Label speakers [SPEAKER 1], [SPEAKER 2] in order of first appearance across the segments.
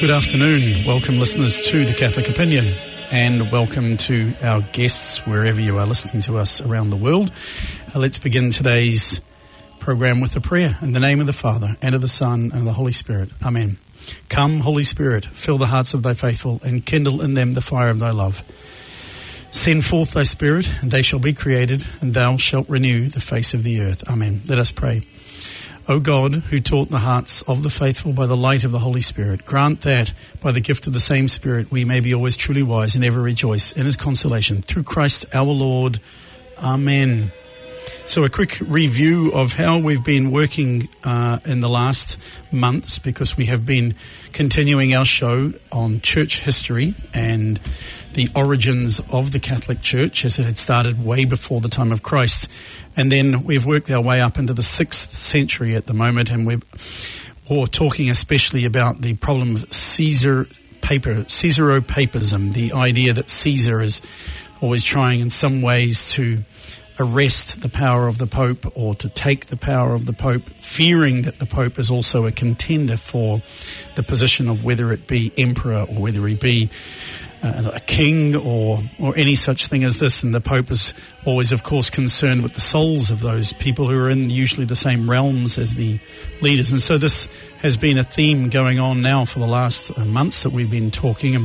[SPEAKER 1] Good afternoon. Welcome, listeners, to The Catholic Opinion, and welcome to our guests wherever you are listening to us around the world. Let's begin today's program with a prayer. In the name of the Father, and of the Son, and of the Holy Spirit. Amen. Come, Holy Spirit, fill the hearts of thy faithful, and kindle in them the fire of thy love. Send forth thy Spirit, and they shall be created, and thou shalt renew the face of the earth. Amen. Let us pray. O God, who taught the hearts of the faithful by the light of the Holy Spirit, grant that, by the gift of the same Spirit, we may be always truly wise and ever rejoice in his consolation. Through Christ our Lord. Amen. So a quick review of how we've been working in the last months, because we have been continuing our show on church history and the origins of the Catholic Church as it had started way before the time of Christ. And then we've worked our way up into the 6th century at the moment, and we're talking especially about the problem of Caesaropapism, the idea that Caesar is always trying in some ways to arrest the power of the Pope or to take the power of the Pope, fearing that the Pope is also a contender for the position of whether it be emperor or whether he be a king or any such thing as this. And the Pope is always, of course, concerned with the souls of those people who are in usually the same realms as the leaders. And so this has been a theme going on now for the last months that we've been talking.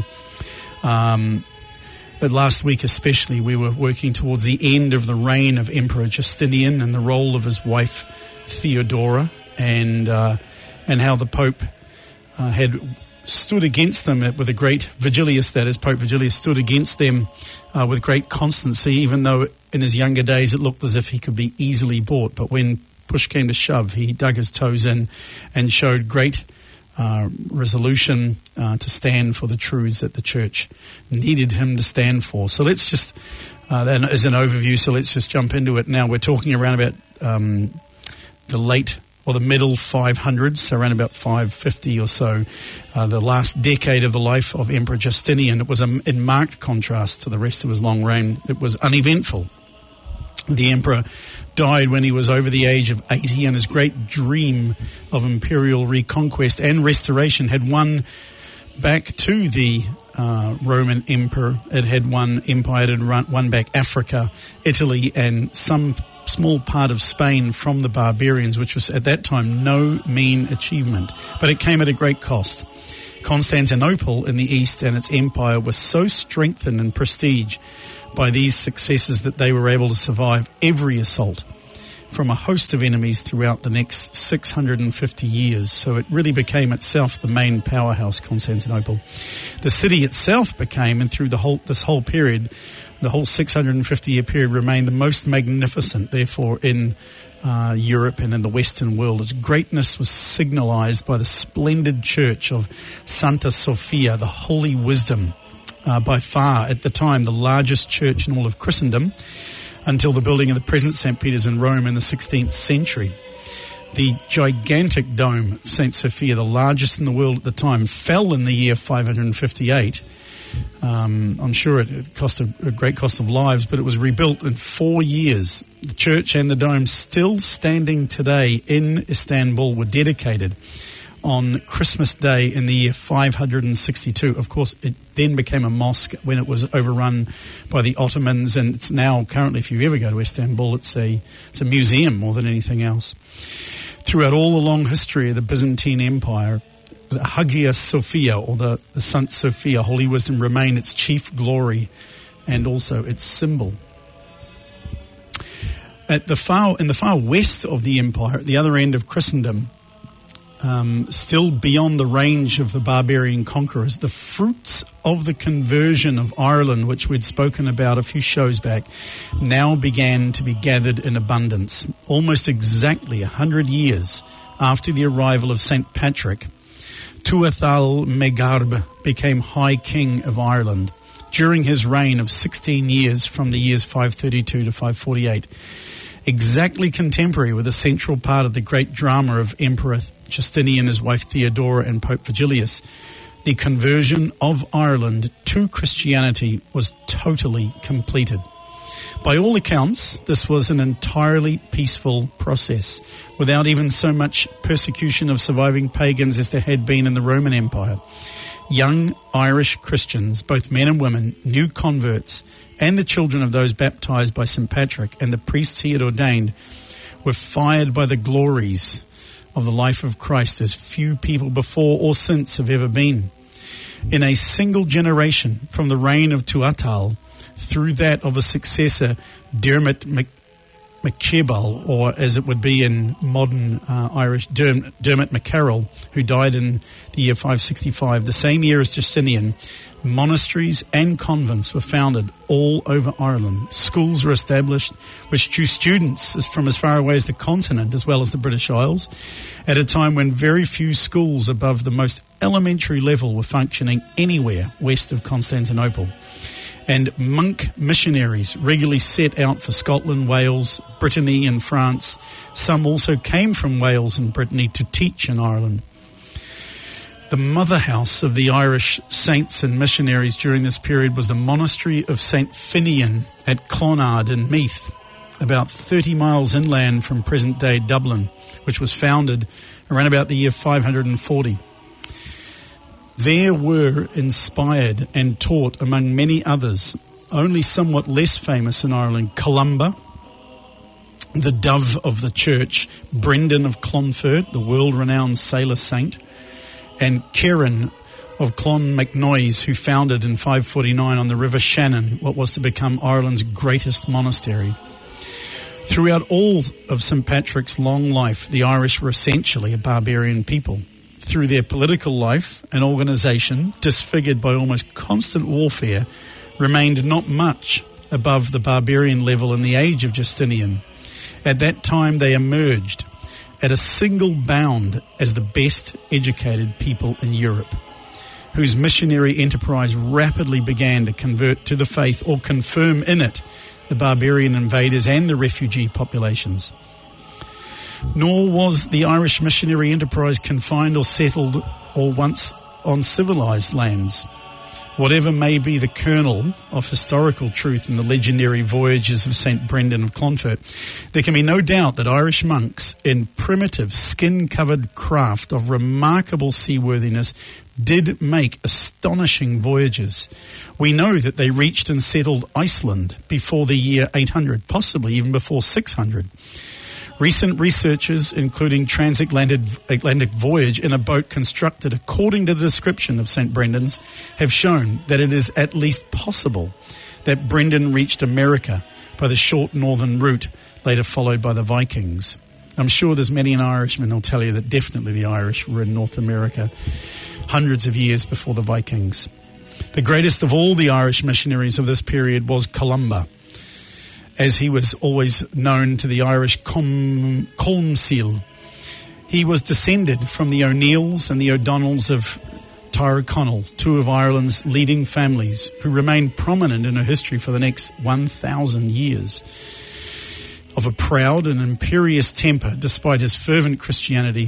[SPEAKER 1] But last week especially, we were working towards the end of the reign of Emperor Justinian and the role of his wife Theodora, and how the Pope had stood against them with a great Vigilius, that is, Pope Vigilius stood against them with great constancy, even though in his younger days it looked as if he could be easily bought. But when push came to shove, he dug his toes in and showed great resolution to stand for the truths that the Church needed him to stand for. So let's just, that is an overview, so let's just jump into it now. We're talking around about the late or the middle 500s, so around about 550 or so, the last decade of the life of Emperor Justinian. It was in marked contrast to the rest of his long reign. It was uneventful. The emperor died when he was over the age of 80, and his great dream of imperial reconquest and restoration had won back to the Roman emperor. It had won empire, it had won back Africa, Italy, and some small part of Spain from the barbarians, which was at that time no mean achievement. But it came at a great cost. Constantinople in the east and its empire was so strengthened in prestige by these successes that they were able to survive every assault from a host of enemies throughout the next 650 years. So it really became itself the main powerhouse, Constantinople. The city itself became, and through this whole period, the whole 650-year period, remained the most magnificent, therefore, in Europe and in the Western world. Its greatness was signalized by the splendid church of Santa Sophia, the Holy Wisdom, by far, at the time, the largest church in all of Christendom, until the building of the present St. Peter's in Rome in the 16th century. The gigantic dome of St. Sophia, the largest in the world at the time, fell in the year 558. I'm sure it cost a great cost of lives, but it was rebuilt in 4 years. The church and the dome, still standing today in Istanbul, were dedicated on Christmas Day in the year 562. Of course, it then became a mosque when it was overrun by the Ottomans, and it's now, currently, if you ever go to Istanbul, it's a museum more than anything else. Throughout all the long history of the Byzantine Empire, the Hagia Sophia, or the Saint Sophia, Holy Wisdom, remained its chief glory and also its symbol. In the far west of the empire, at the other end of Christendom, still beyond the range of the barbarian conquerors, the fruits of the conversion of Ireland, which we'd spoken about a few shows back, now began to be gathered in abundance. Almost exactly 100 years after the arrival of St. Patrick, Tuathal Megarb became High King of Ireland during his reign of 16 years, from the years 532 to 548. Exactly contemporary with the central part of the great drama of Emperor Justinian, his wife Theodora, and Pope Vigilius, the conversion of Ireland to Christianity was totally completed. By all accounts, this was an entirely peaceful process, without even so much persecution of surviving pagans as there had been in the Roman Empire. young Irish Christians, both men and women, new converts, and the children of those baptized by St. Patrick and the priests he had ordained, were fired by the glories of the life of Christ as few people before or since have ever been. In a single generation, from the reign of Tuatha through that of a successor, Dermot MacChebal, or as it would be in modern Irish, Dermot MacCarroll, who died in the year 565, the same year as Justinian, monasteries and convents were founded all over Ireland. Schools were established which drew students from as far away as the continent as well as the British Isles, at a time when very few schools above the most elementary level were functioning anywhere west of Constantinople. And monk missionaries regularly set out for Scotland, Wales, Brittany and France. Some also came from Wales and Brittany to teach in Ireland. The mother house of the Irish saints and missionaries during this period was the monastery of St. Finian at Clonard in Meath, about 30 miles inland from present-day Dublin, which was founded around about the year 540. There were inspired and taught, among many others, only somewhat less famous in Ireland, Columba, the dove of the church, Brendan of Clonfert, the world-renowned sailor saint, and Kieran of Clonmacnoise, who founded in 549 on the River Shannon what was to become Ireland's greatest monastery. Throughout all of St. Patrick's long life, the Irish were essentially a barbarian people. Through their political life and organisation, disfigured by almost constant warfare, remained not much above the barbarian level in the age of Justinian. At that time they emerged at a single bound as the best educated people in Europe, whose missionary enterprise rapidly began to convert to the faith or confirm in it the barbarian invaders and the refugee populations. Nor was the Irish missionary enterprise confined or settled or once on civilised lands. Whatever may be the kernel of historical truth in the legendary voyages of St. Brendan of Clonfert, there can be no doubt that Irish monks in primitive skin-covered craft of remarkable seaworthiness did make astonishing voyages. We know that they reached and settled Iceland before the year 800, possibly even before 600. Recent researchers, including transatlantic voyage in a boat constructed according to the description of St. Brendan's, have shown that it is at least possible that Brendan reached America by the short northern route, later followed by the Vikings. I'm sure there's many an Irishman who'll tell you that definitely the Irish were in North America hundreds of years before the Vikings. The greatest of all the Irish missionaries of this period was Columba, as he was always known to the Irish Colmcille. He was descended from the O'Neills and the O'Donnells of Tyrconnell, two of Ireland's leading families, who remained prominent in her history for the next 1,000 years. Of a proud and imperious temper, despite his fervent Christianity,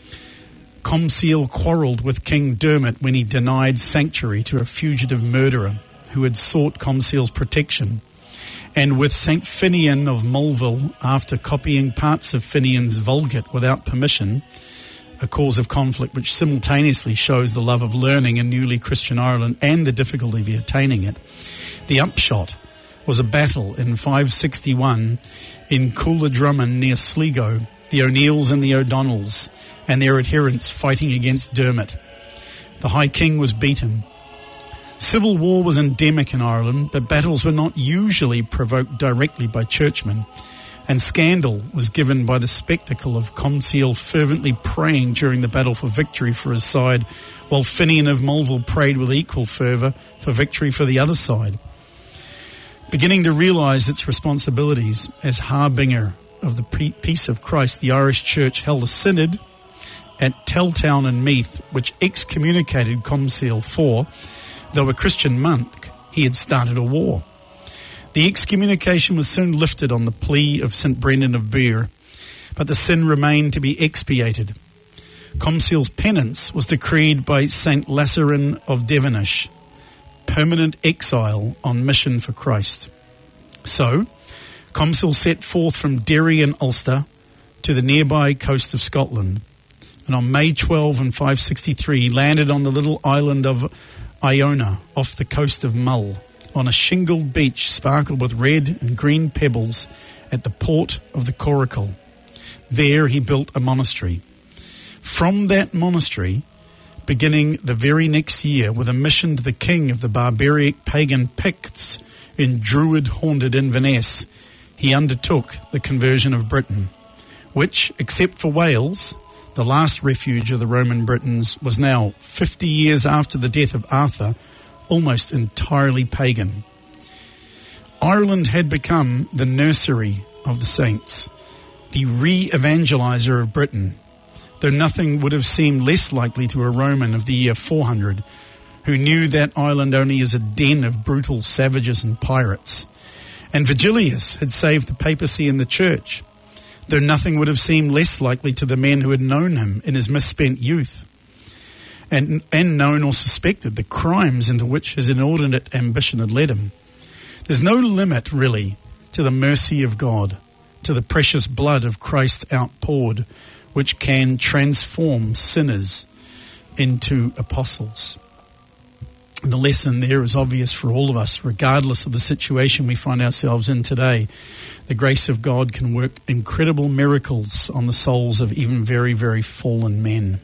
[SPEAKER 1] Colmcille quarrelled with King Dermot when he denied sanctuary to a fugitive murderer who had sought Colmcille's protection, and with St. Finian of Mulville after copying parts of Finian's Vulgate without permission, a cause of conflict which simultaneously shows the love of learning in newly Christian Ireland and the difficulty of attaining it. The upshot was a battle in 561 in Cooladrummun near Sligo, the O'Neills and the O'Donnells and their adherents fighting against Dermot. The High King was beaten. Civil war was endemic in Ireland, but battles were not usually provoked directly by churchmen, and scandal was given by the spectacle of Colmcille fervently praying during the battle for victory for his side, while Finian of Mulville prayed with equal fervour for victory for the other side. Beginning to realise its responsibilities as harbinger of the peace of Christ, the Irish Church held a synod at Telltown in Meath, which excommunicated Colmcille for, though a Christian monk, he had started a war. The excommunication was soon lifted on the plea of St. Brendan of Birr, but the sin remained to be expiated. Colmcille's penance was decreed by St. Lazarin of Devenish, permanent exile on mission for Christ. So, Colmcille set forth from Derry and Ulster to the nearby coast of Scotland. And on May 12 in 563, he landed on the little island of Iona off the coast of Mull, on a shingled beach sparkled with red and green pebbles at the port of the Coracle. There he built a monastery. From that monastery, beginning the very next year with a mission to the king of the barbaric pagan Picts in Druid-haunted Inverness, he undertook the conversion of Britain, which, except for Wales, the last refuge of the Roman Britons, was now, 50 years after the death of Arthur, almost entirely pagan. Ireland had become the nursery of the saints, the re-evangelizer of Britain, though nothing would have seemed less likely to a Roman of the year 400, who knew that island only as a den of brutal savages and pirates. And Vigilius had saved the papacy and the church, though nothing would have seemed less likely to the men who had known him in his misspent youth, and known or suspected the crimes into which his inordinate ambition had led him. There's no limit, really, to the mercy of God, to the precious blood of Christ outpoured, which can transform sinners into apostles. The lesson there is obvious for all of us, regardless of the situation we find ourselves in today. The grace of God can work incredible miracles on the souls of even very, very fallen men.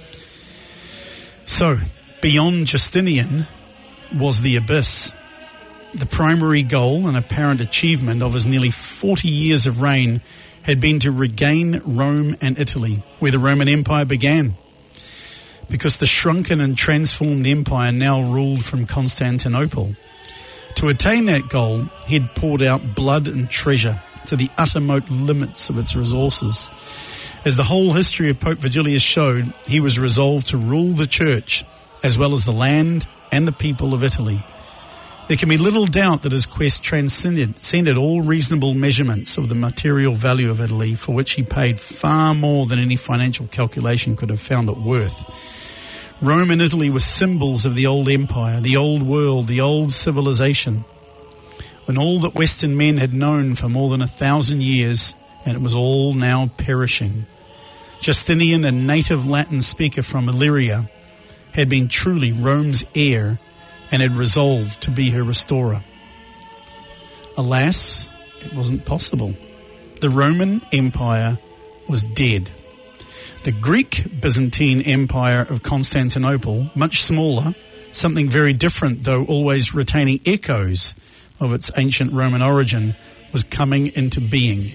[SPEAKER 1] So, beyond Justinian was the abyss. The primary goal and apparent achievement of his nearly 40 years of reign had been to regain Rome and Italy, where the Roman Empire began, because the shrunken and transformed empire now ruled from Constantinople. To attain that goal, he had poured out blood and treasure to the uttermost limits of its resources. As the whole history of Pope Vigilius showed, he was resolved to rule the church as well as the land and the people of Italy. There can be little doubt that his quest transcended all reasonable measurements of the material value of Italy, for which he paid far more than any financial calculation could have found it worth. Rome and Italy were symbols of the old empire, the old world, the old civilization, when all that Western men had known for more than 1,000 years, and it was all now perishing. Justinian, a native Latin speaker from Illyria, had been truly Rome's heir and had resolved to be her restorer. Alas, it wasn't possible. The Roman Empire was dead. The Greek Byzantine Empire of Constantinople, much smaller, something very different though always retaining echoes of its ancient Roman origin, was coming into being.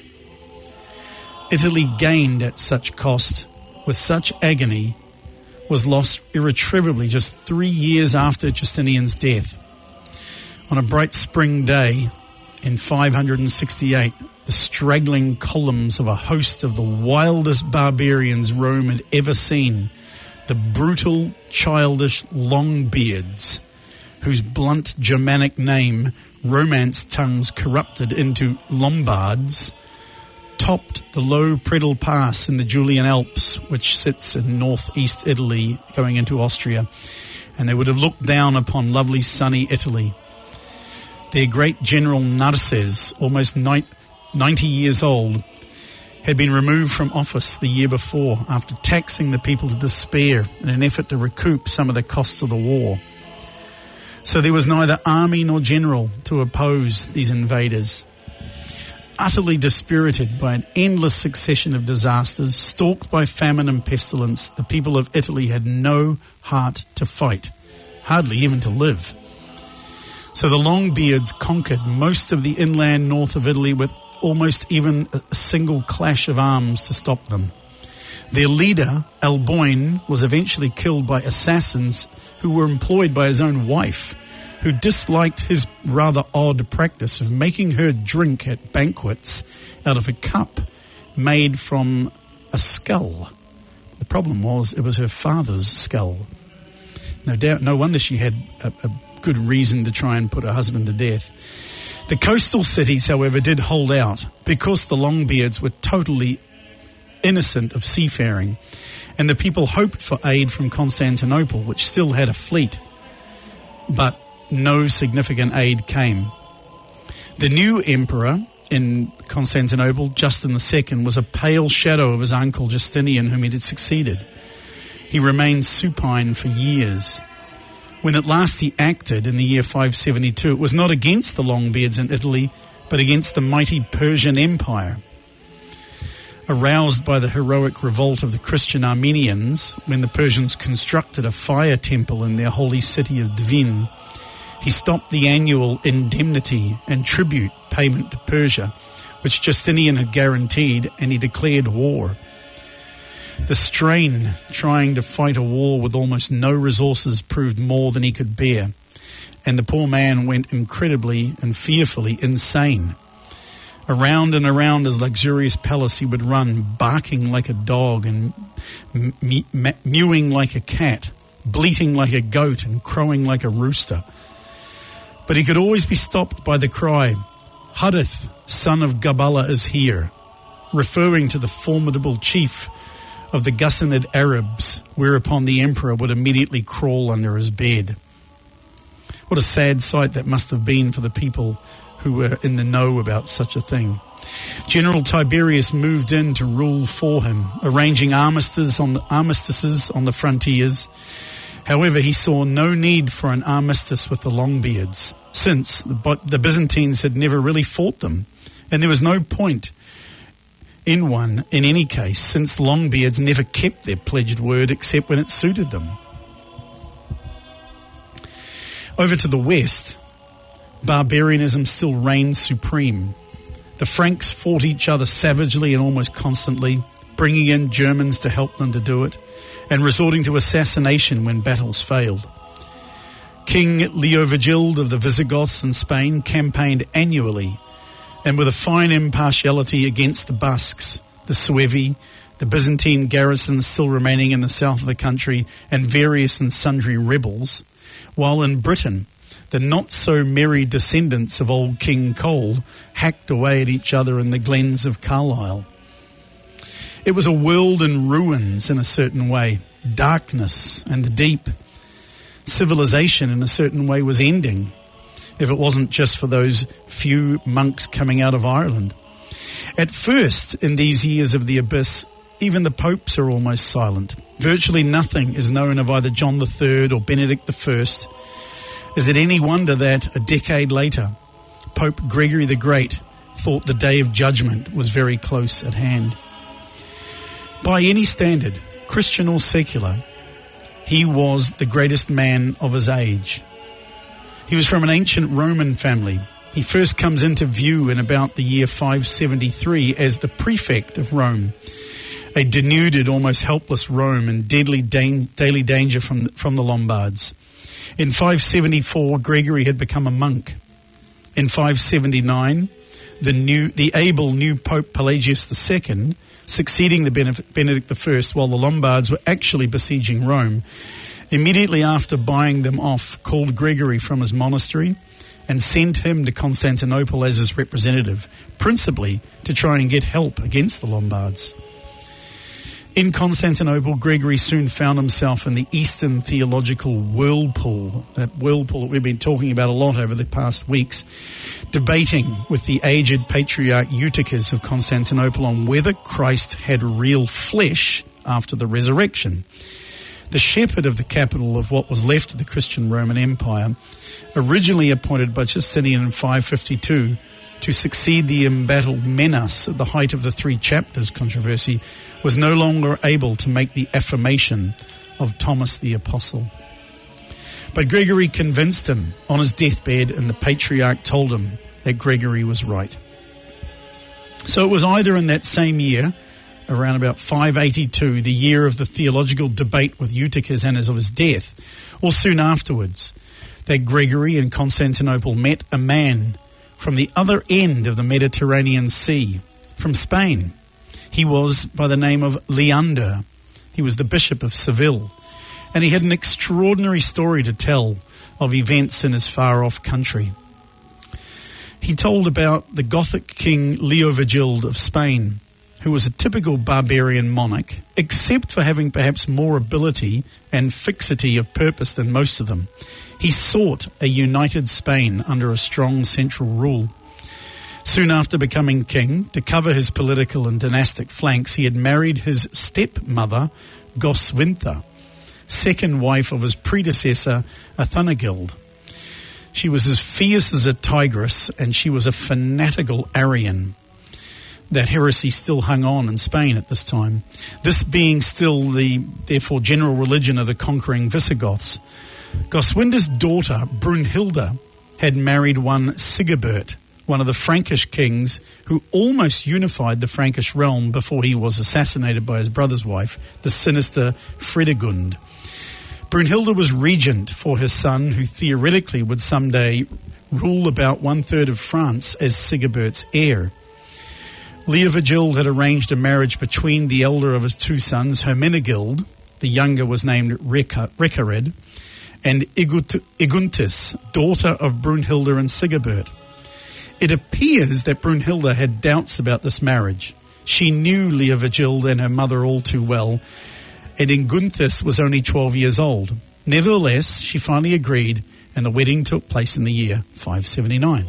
[SPEAKER 1] Italy, gained at such cost, with such agony, was lost irretrievably just 3 years after Justinian's death. On a bright spring day in 568, the straggling columns of a host of the wildest barbarians Rome had ever seen, the brutal, childish Longbeards, whose blunt Germanic name Romance tongues corrupted into Lombards, topped the low Predel Pass in the Julian Alps, which sits in northeast Italy going into Austria, and they would have looked down upon lovely sunny Italy. Their great general Narses, almost 90 years old, had been removed from office the year before after taxing the people to despair in an effort to recoup some of the costs of the war. So there was neither army nor general to oppose these invaders. Utterly dispirited by an endless succession of disasters, stalked by famine and pestilence, the people of Italy had no heart to fight, hardly even to live. So the Longbeards conquered most of the inland north of Italy with almost even a single clash of arms to stop them. Their leader, Alboin, was eventually killed by assassins who were employed by his own wife, who disliked his rather odd practice of making her drink at banquets out of a cup made from a skull. The problem was it was her father's skull. No wonder she had a good reason to try and put her husband to death. The coastal cities, however, did hold out because the Longbeards were totally innocent of seafaring, and the people hoped for aid from Constantinople, which still had a fleet. But no significant aid came. The new emperor, in Constantinople, Justin II, was a pale shadow of his uncle Justinian, whom he had succeeded. He remained supine for years. When at last he acted in the year 572, it was not against the Longbeards in Italy, but against the mighty Persian Empire. Aroused by the heroic revolt of the Christian Armenians, when the Persians constructed a fire temple in their holy city of Dvin, he stopped the annual indemnity and tribute payment to Persia, which Justinian had guaranteed, and he declared war. The strain trying to fight a war with almost no resources proved more than he could bear, and the poor man went incredibly and fearfully insane. Around and around his luxurious palace he would run, barking like a dog and mewing like a cat, bleating like a goat and crowing like a rooster. But he could always be stopped by the cry, "Hadith, son of Gabala, is here," referring to the formidable chief of the Ghassanid Arabs, whereupon the emperor would immediately crawl under his bed. What a sad sight that must have been for the people who were in the know about such a thing. General Tiberius moved in to rule for him, arranging armistices on the frontiers. However, he saw no need for an armistice with the Longbeards, since the Byzantines had never really fought them, and there was no point in one in any case, since the Longbeards never kept their pledged word except when it suited them. Over to the west, barbarianism still reigned supreme. The Franks fought each other savagely and almost constantly, bringing in Germans to help them to do it, and resorting to assassination when battles failed. King Leovigild of the Visigoths in Spain campaigned annually, and with a fine impartiality against the Basques, the Suevi, the Byzantine garrisons still remaining in the south of the country, and various and sundry rebels, while in Britain, the not-so-merry descendants of old King Cole hacked away at each other in the glens of Carlisle. It was a world in ruins in a certain way, darkness and the deep. Civilization in a certain way was ending, if it wasn't just for those few monks coming out of Ireland. At first, in these years of the abyss, even the popes are almost silent. Virtually nothing is known of either John III or Benedict I. Is it any wonder that, a decade later, Pope Gregory the Great thought the day of judgment was very close at hand? By any standard, Christian or secular, he was the greatest man of his age. He was from an ancient Roman family. He first comes into view in about the year 573 as the prefect of Rome, a denuded, almost helpless Rome in deadly daily danger from the Lombards. In 574, Gregory had become a monk. In 579, the able new Pope Pelagius II, succeeding the Benedict I while the Lombards were actually besieging Rome, immediately after buying them off, called Gregory from his monastery and sent him to Constantinople as his representative, principally to try and get help against the Lombards. In Constantinople, Gregory soon found himself in the Eastern theological whirlpool, that whirlpool that we've been talking about a lot over the past weeks, debating with the aged patriarch Eutychus of Constantinople on whether Christ had real flesh after the resurrection. The shepherd of the capital of what was left of the Christian Roman Empire, originally appointed by Justinian in 552 to succeed the embattled Menas at the height of the Three Chapters controversy, was no longer able to make the affirmation of Thomas the Apostle. But Gregory convinced him on his deathbed, and the patriarch told him that Gregory was right. So it was either in that same year, around about 582, the year of the theological debate with Eutychus and as of his death, or soon afterwards, that Gregory in Constantinople met a man from the other end of the Mediterranean Sea, from Spain. He was by the name of Leander. He was the Bishop of Seville, and he had an extraordinary story to tell of events in his far-off country. He told about the Gothic king Leovigild of Spain, who was a typical barbarian monarch, except for having perhaps more ability and fixity of purpose than most of them. He sought a united Spain under a strong central rule. Soon after becoming king, to cover his political and dynastic flanks, he had married his stepmother, Goswintha, second wife of his predecessor, Athanagild. She was as fierce as a tigress, and she was a fanatical Arian. That heresy still hung on in Spain at this time, this being still the, therefore, general religion of the conquering Visigoths. Goswinda's daughter, Brunhilda, had married one Sigibert, one of the Frankish kings who almost unified the Frankish realm before he was assassinated by his brother's wife, the sinister Fredegund. Brunhilda was regent for his son, who theoretically would someday rule about 1/3 of France as Sigibert's heir. Leovigild had arranged a marriage between the elder of his two sons, Hermenegild, the younger was named Recared, and Iguntis, daughter of Brunhilda and Sigibert. It appears that Brunhilda had doubts about this marriage. She knew Leovigild and her mother all too well, and Iguntis was only 12 years old. Nevertheless, she finally agreed, and the wedding took place in the year 579.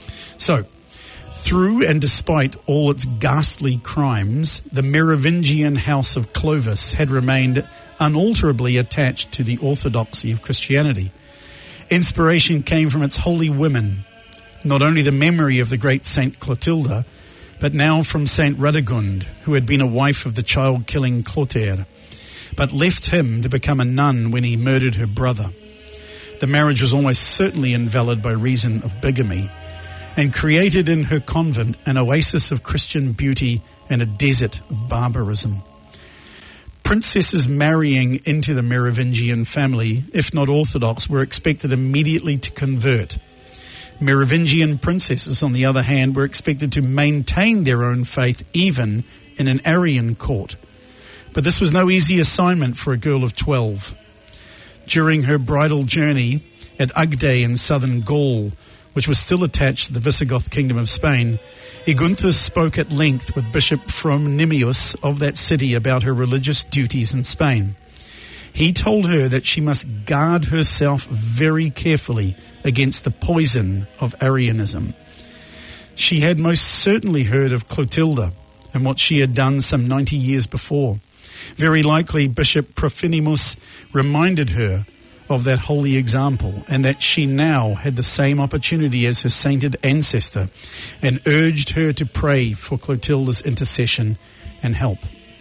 [SPEAKER 1] So, through and despite all its ghastly crimes, the Merovingian house of Clovis had remained unalterably attached to the orthodoxy of Christianity. Inspiration came from its holy women, not only the memory of the great Saint Clotilda, but now from Saint Radegund, who had been a wife of the child-killing Clotaire, but left him to become a nun when he murdered her brother. The marriage was almost certainly invalid by reason of bigamy, and created in her convent an oasis of Christian beauty and a desert of barbarism. Princesses marrying into the Merovingian family, if not orthodox, were expected immediately to convert. Merovingian princesses, on the other hand, were expected to maintain their own faith even in an Arian court. But this was no easy assignment for a girl of 12. During her bridal journey at Agde in southern Gaul, which was still attached to the Visigoth kingdom of Spain, Igunthus spoke at length with Bishop Fromnimius of that city about her religious duties in Spain. He told her that she must guard herself very carefully against the poison of Arianism. She had most certainly heard of Clotilda and what she had done some 90 years before. Very likely Bishop Profinimus reminded her of that holy example, and that she now had the same opportunity as her sainted ancestor, and urged her to pray for Clotilda's intercession and help.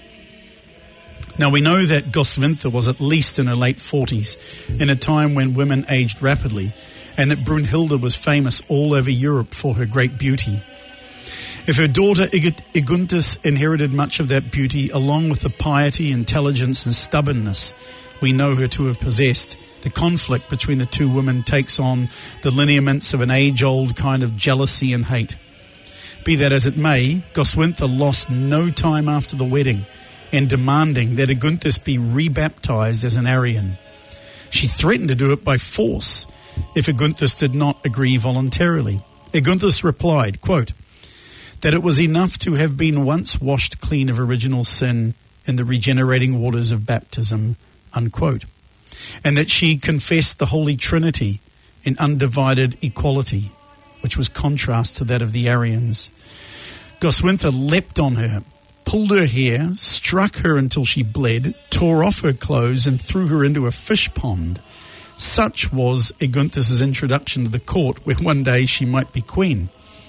[SPEAKER 1] Now we know that Goswintha was at least in her late 40s, in a time when women aged rapidly, and that Brunhilda was famous all over Europe for her great beauty. If her daughter Iguntis inherited much of that beauty, along with the piety, intelligence and stubbornness we know her to have possessed, the conflict between the two women takes on the lineaments of an age-old kind of jealousy and hate. Be that as it may, Goswintha lost no time after the wedding in demanding that Iguntis be rebaptized as an Arian. She threatened to do it by force if Iguntis did not agree voluntarily. Iguntis replied, quote, that it was enough to have been once washed clean of original sin in the regenerating waters of baptism, unquote, and that she confessed the Holy Trinity in undivided equality, which was contrast to that of the Arians. Goswintha leapt on her, pulled her hair, struck her until she bled, tore off her clothes and threw her into a fish pond. Such was Igunthis' introduction to the court, where one day she might be queen.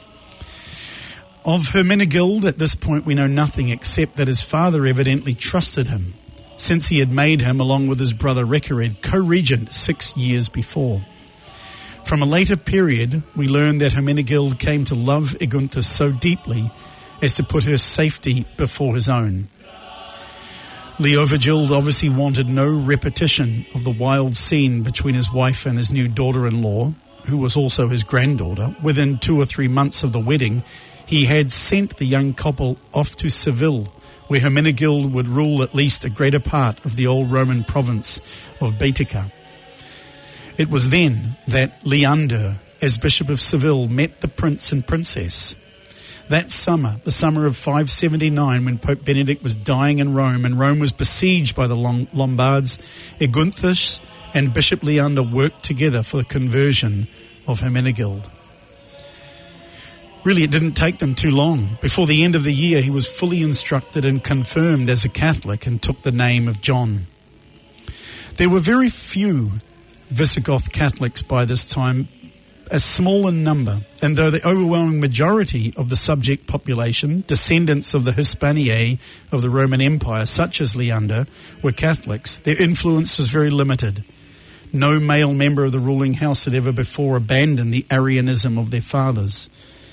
[SPEAKER 1] Of Hermenegild, at this point we know nothing except that his father evidently trusted him, since he had made him, along with his brother Recared, co-regent 6 years before. From a later period, we learn that Hermenegild came to love Igunthis so deeply as to put her safety before his own. Leovigild obviously wanted no repetition of the wild scene between his wife and his new daughter-in-law, who was also his granddaughter. Within 2 or 3 months of the wedding, he had sent the young couple off to Seville, where Hermenegild would rule at least a greater part of the old Roman province of Baetica. It was then that Leander, as Bishop of Seville, met the prince and princess. That summer, the summer of 579, when Pope Benedict was dying in Rome and Rome was besieged by the Lombards, Igunthis and Bishop Leander worked together for the conversion of Hermenegild. Really, it didn't take them too long. Before the end of the year, he was fully instructed and confirmed as a Catholic and took the name of John. There were very few Visigoth Catholics by this time, a small in number, and though the overwhelming majority of the subject population, descendants of the Hispaniae of the Roman Empire, such as Leander, were Catholics, their influence was very limited. No male member of the ruling house had ever before abandoned the Arianism of their fathers.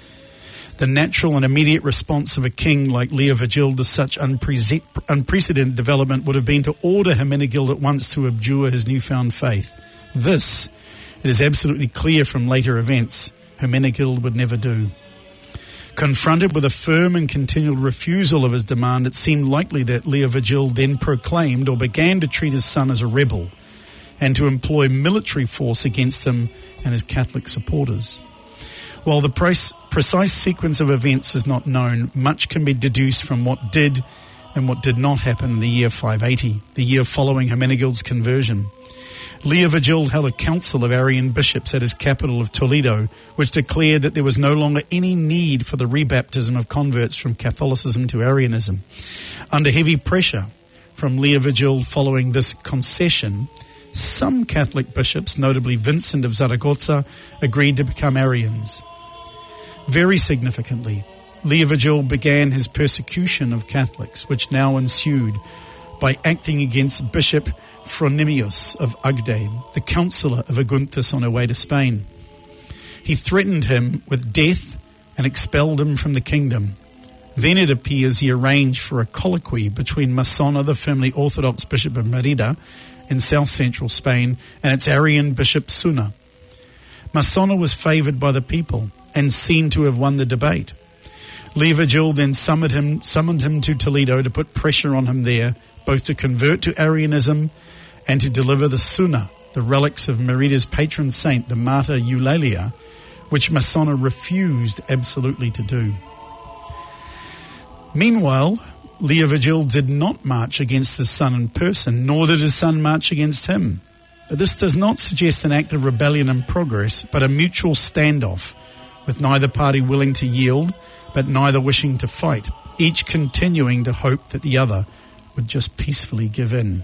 [SPEAKER 1] The natural and immediate response of a king like Leovigild to such unprecedented development would have been to order Hermenegild at once to abjure his newfound faith. This, it is absolutely clear from later events, Hermenegild would never do. Confronted with a firm and continual refusal of his demand, it seemed likely that Leovigild then proclaimed or began to treat his son as a rebel and to employ military force against him and his Catholic supporters. While the precise sequence of events is not known, much can be deduced from what did and what did not happen in the year 580, the year following Hermenegild's conversion. Leovigild held a council of Arian bishops at his capital of Toledo, which declared that there was no longer any need for the rebaptism of converts from Catholicism to Arianism. Under heavy pressure from Leovigild following this concession, some Catholic bishops, notably Vincent of Zaragoza, agreed to become Arians. Very significantly, Leovigild began his persecution of Catholics, which now ensued, by acting against Bishop Phronimius of Agde, the counsellor of Agunthis on her way to Spain. He threatened him with death and expelled him from the kingdom. Then it appears he arranged for a colloquy between Masona, the firmly orthodox Bishop of Merida in south-central Spain, and its Arian Bishop Suna. Masona was favoured by the people and seen to have won the debate. Leovigild then summoned him to Toledo to put pressure on him there, both to convert to Arianism and to deliver the Suna, the relics of Merida's patron saint, the Mater Eulalia, which Masona refused absolutely to do. Meanwhile, Leovigild did not march against his son in person, nor did his son march against him. But this does not suggest an act of rebellion in progress, but a mutual standoff, with neither party willing to yield, but neither wishing to fight, each continuing to hope that the other would just peacefully give in.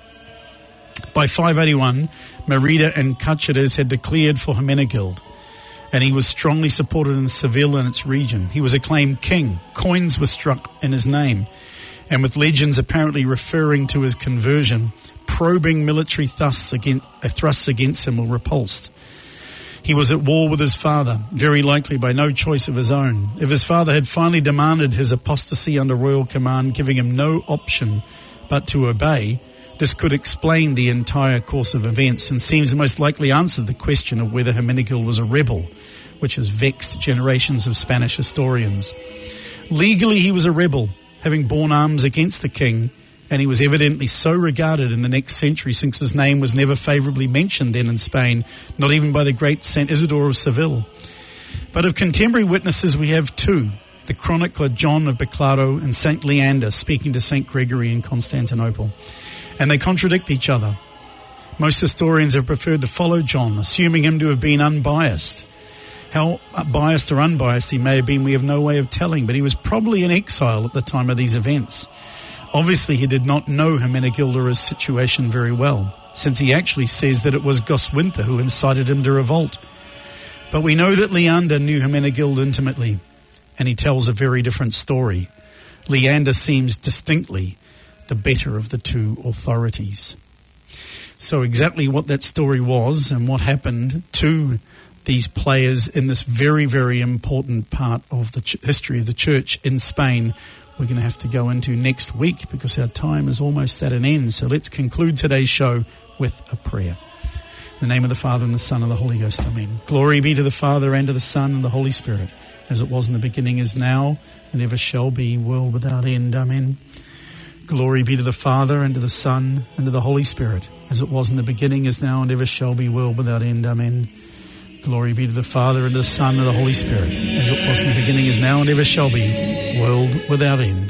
[SPEAKER 1] By 581, Merida and Cáceres had declared for Hermenegild, and he was strongly supported in Seville and its region. He was acclaimed king. Coins were struck in his name, and with legends apparently referring to his conversion, probing military thrusts against him were repulsed. He was at war with his father, very likely by no choice of his own. If his father had finally demanded his apostasy under royal command, giving him no option but to obey, this could explain the entire course of events and seems to most likely answer the question of whether Hermenegild was a rebel, which has vexed generations of Spanish historians. Legally, he was a rebel, having borne arms against the king, and he was evidently so regarded in the next century, since his name was never favourably mentioned then in Spain, not even by the great St. Isidore of Seville. But of contemporary witnesses we have two, the chronicler John of Biclaro and St. Leander speaking to St. Gregory in Constantinople. And they contradict each other. Most historians have preferred to follow John, assuming him to have been unbiased. How biased or unbiased he may have been, we have no way of telling, but he was probably in exile at the time of these events. Obviously, he did not know Hermenegild or his situation very well, since he actually says that it was Goswintha who incited him to revolt. But we know that Leander knew Hermenegild intimately, and he tells a very different story. Leander seems distinctly the better of the two authorities. So exactly what that story was and what happened to these players in this very, very important part of the history of the church in Spain, we're going to have to go into next week because our time is almost at an end. So let's conclude today's show with a prayer. In the name of the Father and the Son and the Holy Ghost, amen. Glory be to the Father and to the Son and the Holy Spirit, as it was in the beginning, is now, and ever shall be, world without end, amen. Glory be to the Father and to the Son and to the Holy Spirit, as it was in the beginning, is now, and ever shall be, world without end, amen. Glory be to the Father and to the Son and to the Holy Spirit, as it was in the beginning, is now, and ever shall be, world without end.